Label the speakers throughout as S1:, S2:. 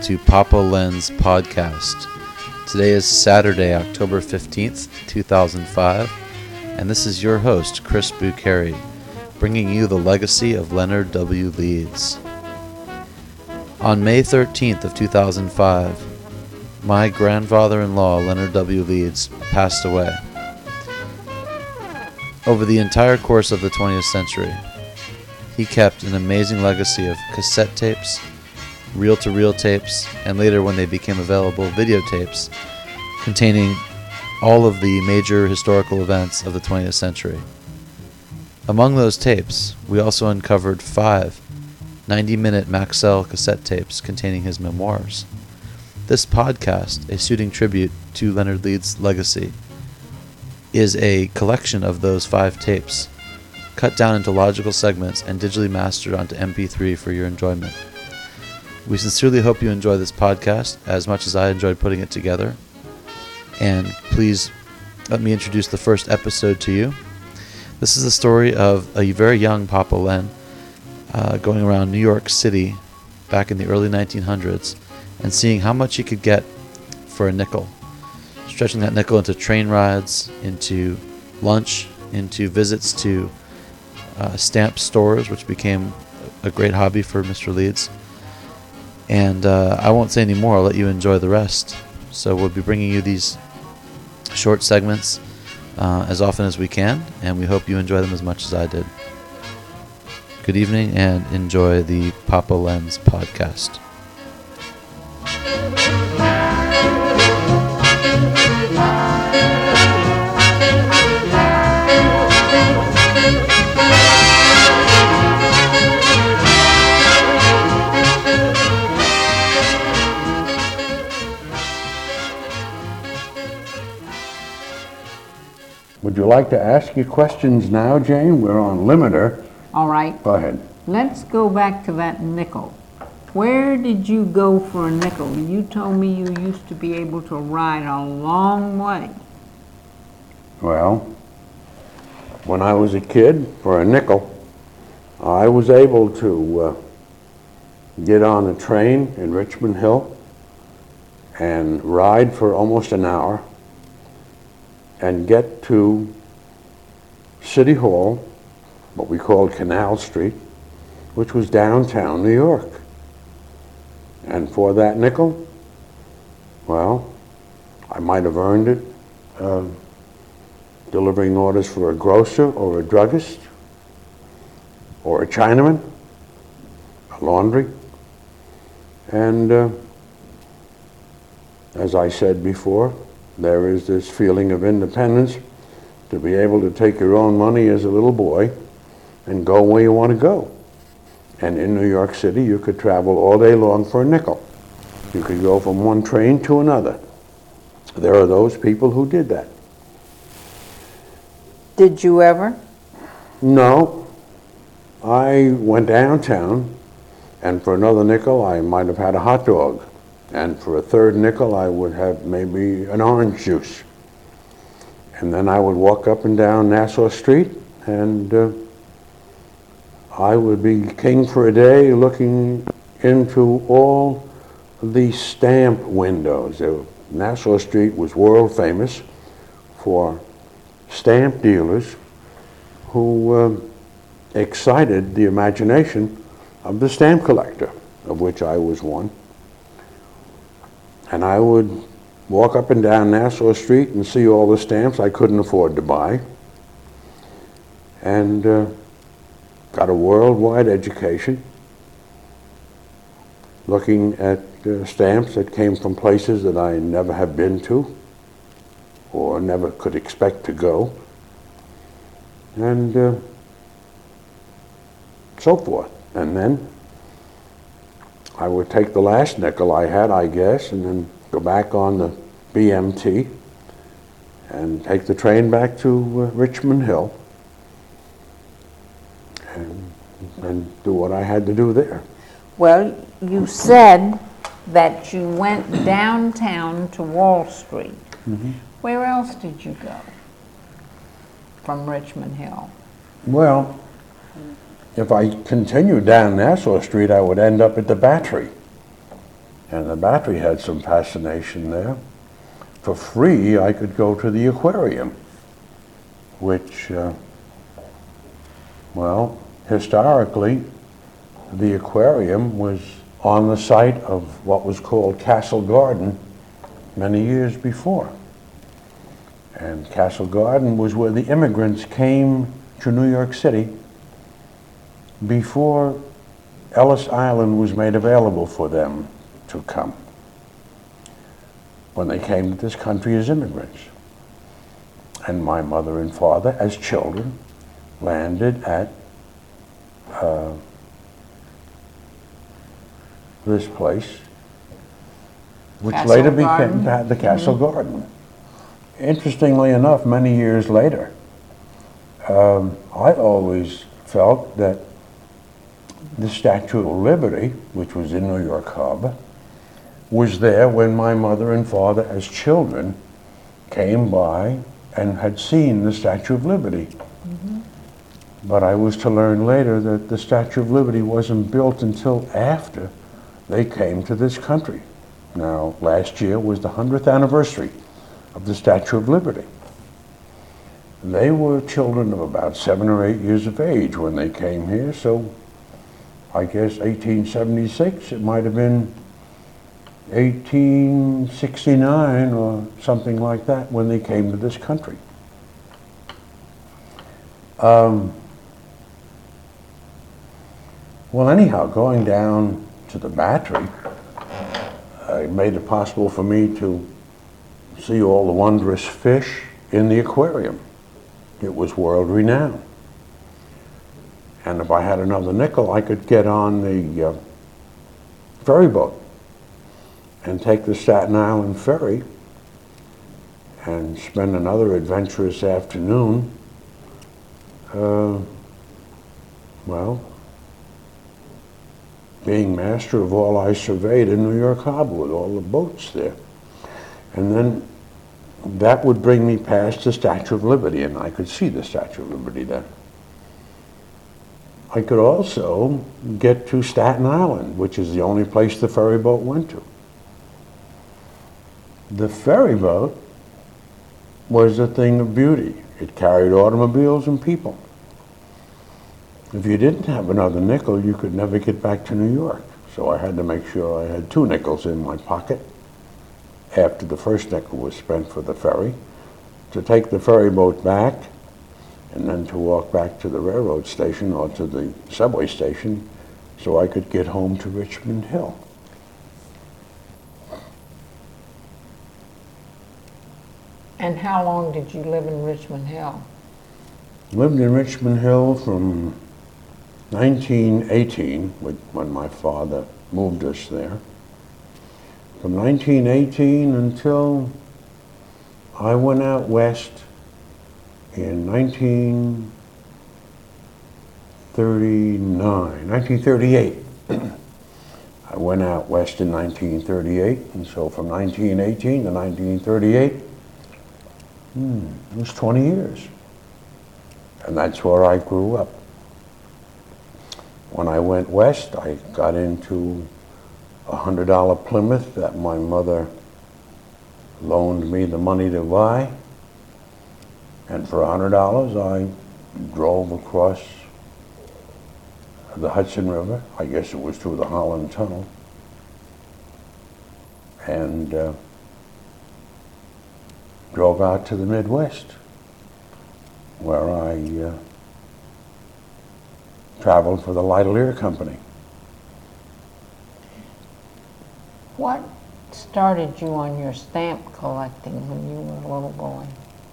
S1: to Papa Len's podcast. Today is Saturday, October 15th, 2005, and this is your host, Chris Bucheri, bringing you the legacy of Leonard W. Leeds. On May 13th of 2005, my grandfather-in-law, Leonard W. Leeds, passed away. Over the entire course of the 20th century, he kept an amazing legacy of cassette tapes, reel-to-reel tapes, and later, when they became available, videotapes containing all of the major historical events of the 20th century. Among those tapes, we also uncovered 5 90-minute Maxell cassette tapes containing his memoirs. This podcast, a suiting tribute to Leonard Leeds' legacy, is a collection of those 5 tapes, cut down into logical segments and digitally mastered onto MP3 for your enjoyment. We sincerely hope you enjoy this podcast as much as I enjoyed putting it together. And please let me introduce the first episode to you. This is the story of a very young Papa Len going around New York City back in the early 1900s and seeing how much he could get for a nickel. Stretching that nickel into train rides, into lunch, into visits to stamp stores, which became a great hobby for Mr. Leeds. And I won't say any more. I'll let you enjoy the rest. So we'll be bringing you these short segments as often as we can, and we hope you enjoy them as much as I did. Good evening, and enjoy the Papa Len's podcast.
S2: Would you like to ask your questions now, Jane? We're on limiter.
S3: All right.
S2: Go ahead.
S3: Let's go back to that nickel. Where did you go for a nickel? You told me you used to be able to ride a long way.
S2: Well, when I was a kid, for a nickel, I was able to get on a train in Richmond Hill and ride for almost an hour and get to City Hall, what we called Canal Street, which was downtown New York. And for that nickel, well, I might have earned it delivering orders for a grocer or a druggist or a Chinaman, a laundry. And as I said before, there is this feeling of independence to be able to take your own money as a little boy and go where you want to go. And in New York City, you could travel all day long for a nickel. You could go from one train to another. There are those people who did that.
S3: Did you ever?
S2: No. I went downtown, and for another nickel, I might have had a hot dog. And for a third nickel, I would have maybe an orange juice. And then I would walk up and down Nassau Street, and I would be king for a day looking into all the stamp windows. Nassau Street was world famous for stamp dealers who excited the imagination of the stamp collector, of which I was one. And I would walk up and down Nassau Street and see all the stamps I couldn't afford to buy. And got a worldwide education, looking at stamps that came from places that I never have been to or never could expect to go, and so forth. And then I would take the last nickel I had, I guess, and then go back on the BMT and take the train back to Richmond Hill and do what I had to do there.
S3: Well, you said that you went downtown to Wall Street.
S2: Mm-hmm.
S3: Where else did you go from Richmond Hill?
S2: Well, if I continued down Nassau Street, I would end up at the Battery. And the Battery had some fascination there. For free, I could go to the aquarium, which, well, historically, the aquarium was on the site of what was called Castle Garden many years before. And Castle Garden was where the immigrants came to New York City before Ellis Island was made available for them to come, when they came to this country as immigrants. And my mother and father, as children, landed at this place, which
S3: Castle
S2: later
S3: Garden.
S2: became the Castle Garden. Interestingly enough, many years later, I always felt that the Statue of Liberty, which was in New York Harbor, was there when my mother and father, as children, came by and had seen the Statue of Liberty. But I was to learn later that the Statue of Liberty wasn't built until after they came to this country. Now, last year was the 100th anniversary of the Statue of Liberty. They were children of about 7 or 8 years of age when they came here, so I guess 1876, it might have been 1869 or something like that when they came to this country. Well, anyhow, going down to the Battery, it made it possible for me to see all the wondrous fish in the aquarium. It was world-renowned. And if I had another nickel, I could get on the ferry boat and take the Staten Island ferry and spend another adventurous afternoon, well, being master of all I surveyed in New York Harbor with all the boats there. And then that would bring me past the Statue of Liberty, and I could see the Statue of Liberty then. I could also get to Staten Island, which is the only place the ferry boat went to. The ferry boat was a thing of beauty. It carried automobiles and people. If you didn't have another nickel, you could never get back to New York. So I had to make sure I had 2 nickels in my pocket after the first nickel was spent for the ferry, to take the ferry boat back, and then to walk back to the railroad station or to the subway station so I could get home to Richmond Hill.
S3: And how long did you live in Richmond Hill?
S2: Lived in Richmond Hill from 1918, when my father moved us there. From 1918 until I went out west in 1938. I went out west in 1938, and so from 1918 to 1938, it was 20 years. And that's where I grew up. When I went west, I got into a $100 Plymouth that my mother loaned me the money to buy. And for $100, I drove across the Hudson River. I guess it was through the Holland Tunnel. And drove out to the Midwest, where I traveled for the Lightlear Company.
S3: What started you on your stamp collecting when you were a little boy?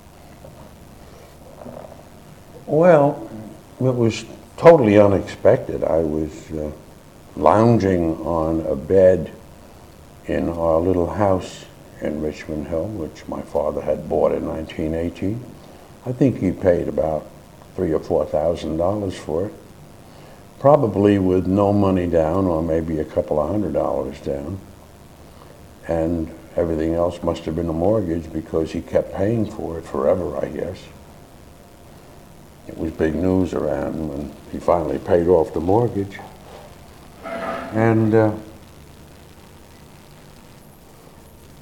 S2: Well, it was totally unexpected. I was lounging on a bed in our little house in Richmond Hill, which my father had bought in 1918. I think he paid about $3,000 or $4,000 for it, probably with no money down, or maybe a couple of $100 down. And everything else must have been a mortgage, because he kept paying for it forever, I guess. It was big news around when he finally paid off the mortgage. And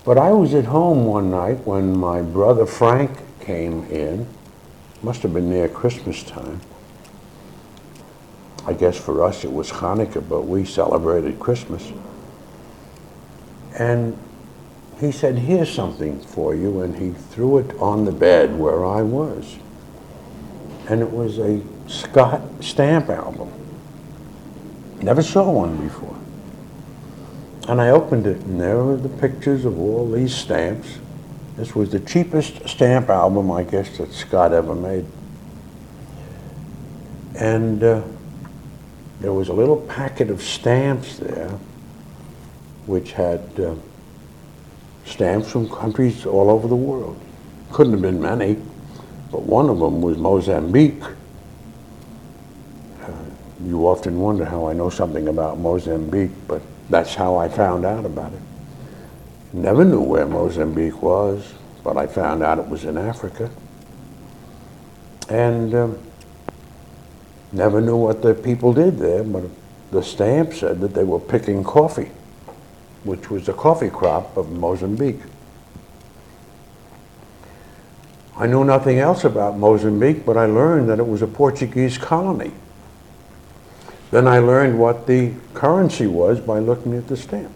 S2: But I was at home one night when my brother Frank came in. Must have been near Christmas time. I guess for us it was Hanukkah, but we celebrated Christmas. And he said, "Here's something for you," and he threw it on the bed where I was. And it was a Scott stamp album. Never saw one before. And I opened it, and there were the pictures of all these stamps. This was the cheapest stamp album, I guess, that Scott ever made. And there was a little packet of stamps there, which had stamps from countries all over the world. Couldn't have been many, but one of them was Mozambique. You often wonder how I know something about Mozambique, but that's how I found out about it. Never knew where Mozambique was, but I found out it was in Africa. And never knew what the people did there, but the stamp said that they were picking coffee, which was the coffee crop of Mozambique. I knew nothing else about Mozambique, but I learned that it was a Portuguese colony. Then I learned what the currency was by looking at the stamp.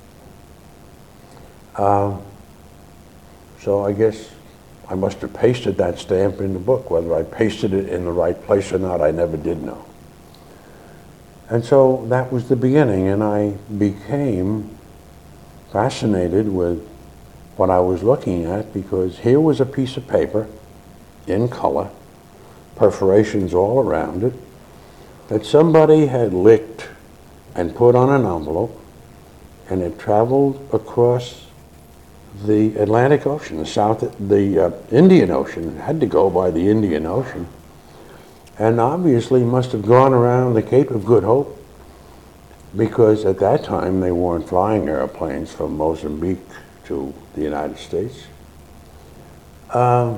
S2: So I guess I must have pasted that stamp in the book. Whether I pasted it in the right place or not, I never did know. And so that was the beginning, and I became fascinated with what I was looking at, because here was a piece of paper in color, perforations all around it, that somebody had licked and put on an envelope, and it traveled across the Atlantic Ocean, the Indian Ocean. It had to go by the Indian Ocean, and obviously must have gone around the Cape of Good Hope, because at that time they weren't flying airplanes from Mozambique to the United States. So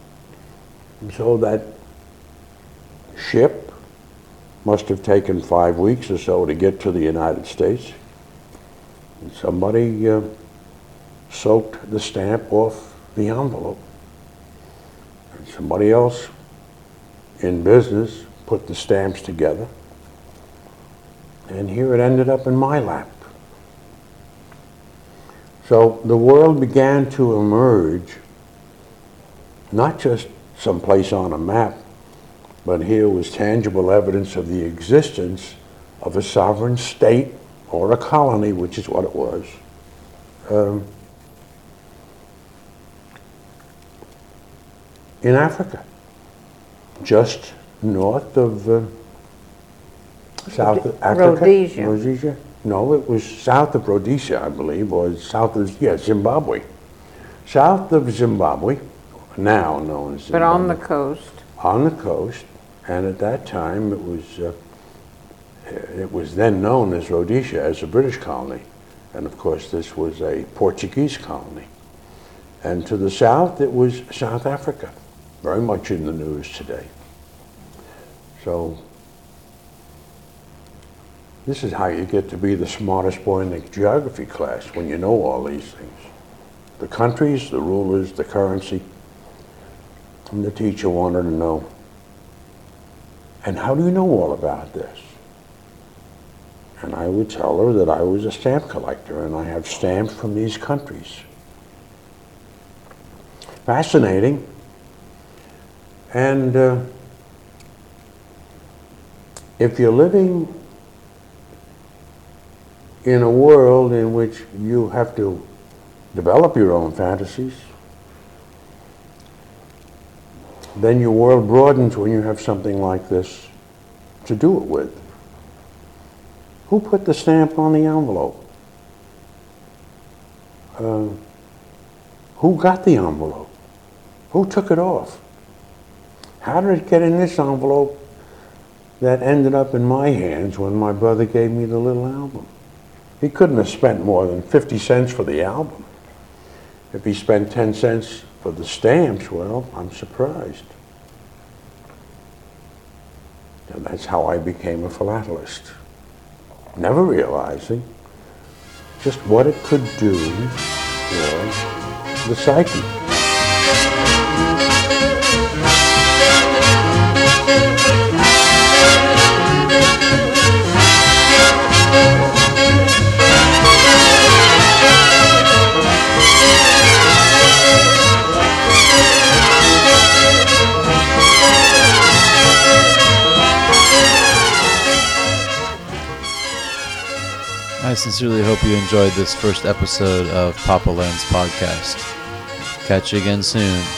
S2: that ship must have taken 5 weeks or so to get to the United States. And somebody soaked the stamp off the envelope. And somebody else in business put the stamps together. And here it ended up in my lap. So the world began to emerge, not just someplace on a map, but here was tangible evidence of the existence of a sovereign state, or a colony, which is what it was, in Africa, just north of South Africa.
S3: Rhodesia.
S2: Rhodesia? No, it was south of Rhodesia, I believe, or south of, Zimbabwe. South of Zimbabwe, now known as Zimbabwe.
S3: But on the coast.
S2: On the coast, and at that time it was then known as Rhodesia, as a British colony. And of course this was a Portuguese colony. And to the south it was South Africa, very much in the news today. So this is how you get to be the smartest boy in the geography class, when you know all these things. The countries, the rulers, the currency. And the teacher wanted to know, and how do you know all about this? And I would tell her that I was a stamp collector and I have stamps from these countries. Fascinating. And if you're living in a world in which you have to develop your own fantasies, then your world broadens when you have something like this to do it with. Who put the stamp on the envelope? Who got the envelope? Who took it off? How did it get in this envelope that ended up in my hands when my brother gave me the little album? He couldn't have spent more than 50 cents for the album. If he spent 10 cents for the stamps, well, I'm surprised. And that's how I became a philatelist. Never realizing just what it could do or the psyche.
S1: I sincerely hope you enjoyed this first episode of Papa Learns Podcast. Catch you again soon.